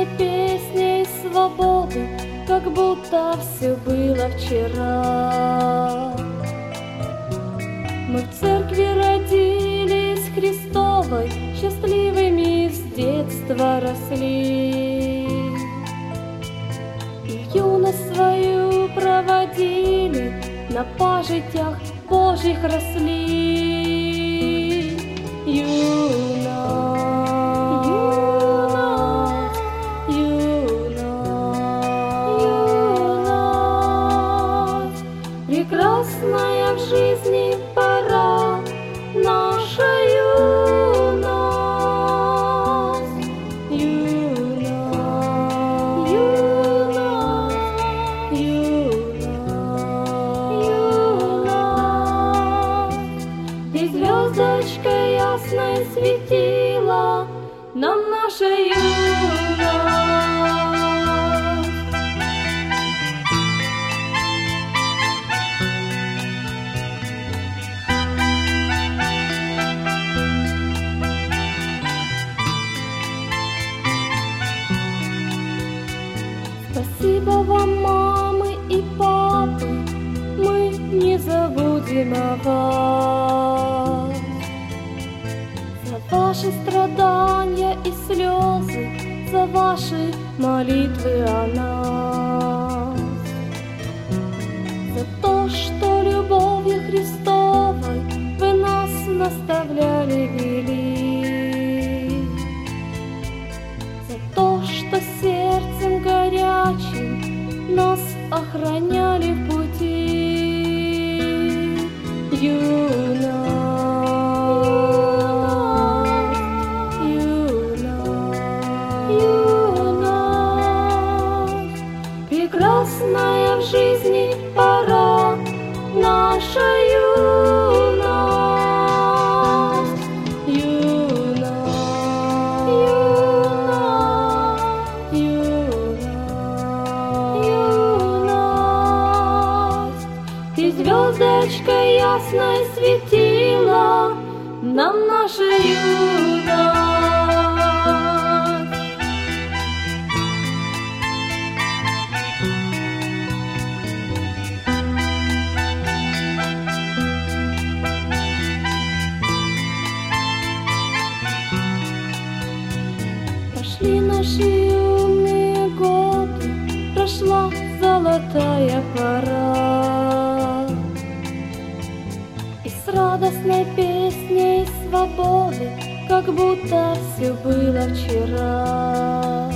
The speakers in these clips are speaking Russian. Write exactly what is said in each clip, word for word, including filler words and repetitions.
песней свободы, как будто все было вчера. Мы в церкви родились Христовой, счастливыми с детства росли. И юность свою проводили, на пажитях Божьих росли. Юность, юность, юность, прекрасная в жизни пора, наша юность, юность, юность, юность. И звездочка ясная светила нам наша юность. Спасибо вам, мамы и папы, мы не забудем о вас. За ваши страдания и слезы, за ваши молитвы о нас. За то, что любовью Христовой вы нас наставляли, вели. За то, что сердцем горячим нас охраняли в пути. Юность, юность, юность, прекрасная в жизни пора, наша юность, юность, юность, юность. И звездочка ясная светила нам наша юность. Прошли наши юные годы, прошла золотая пора. И с радостной песней свободы, как будто все было вчера.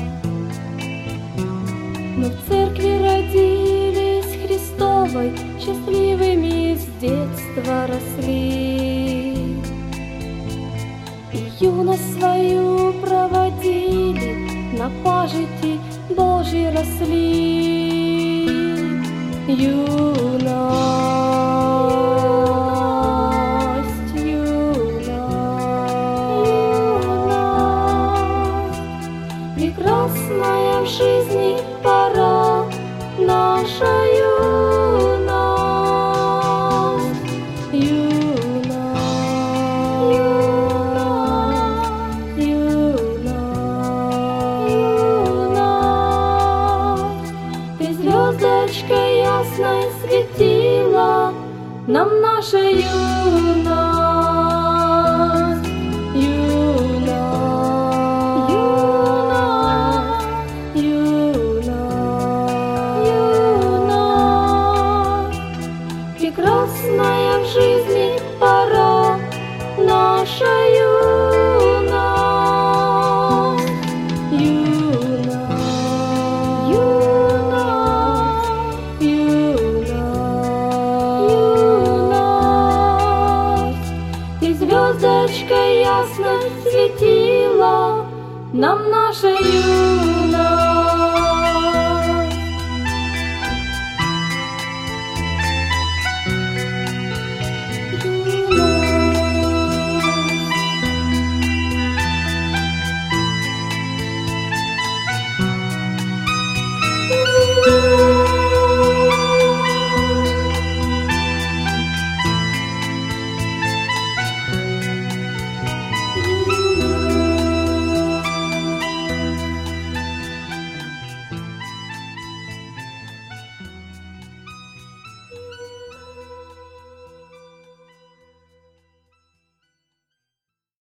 Мы в церкви родились Христовой, счастливыми с детства росли. И юность свою проводили, на пажити Божьей росли. Юность, юность, прекрасная в жизни пора, наша юность, юность, юность, юность. Ты звездочка ясная светила нам наша юность, юность, юность, юность. Прекрасная в жизни пора, наша юность, юность, юность, юность. И звездочка ясно светила нам наша юность.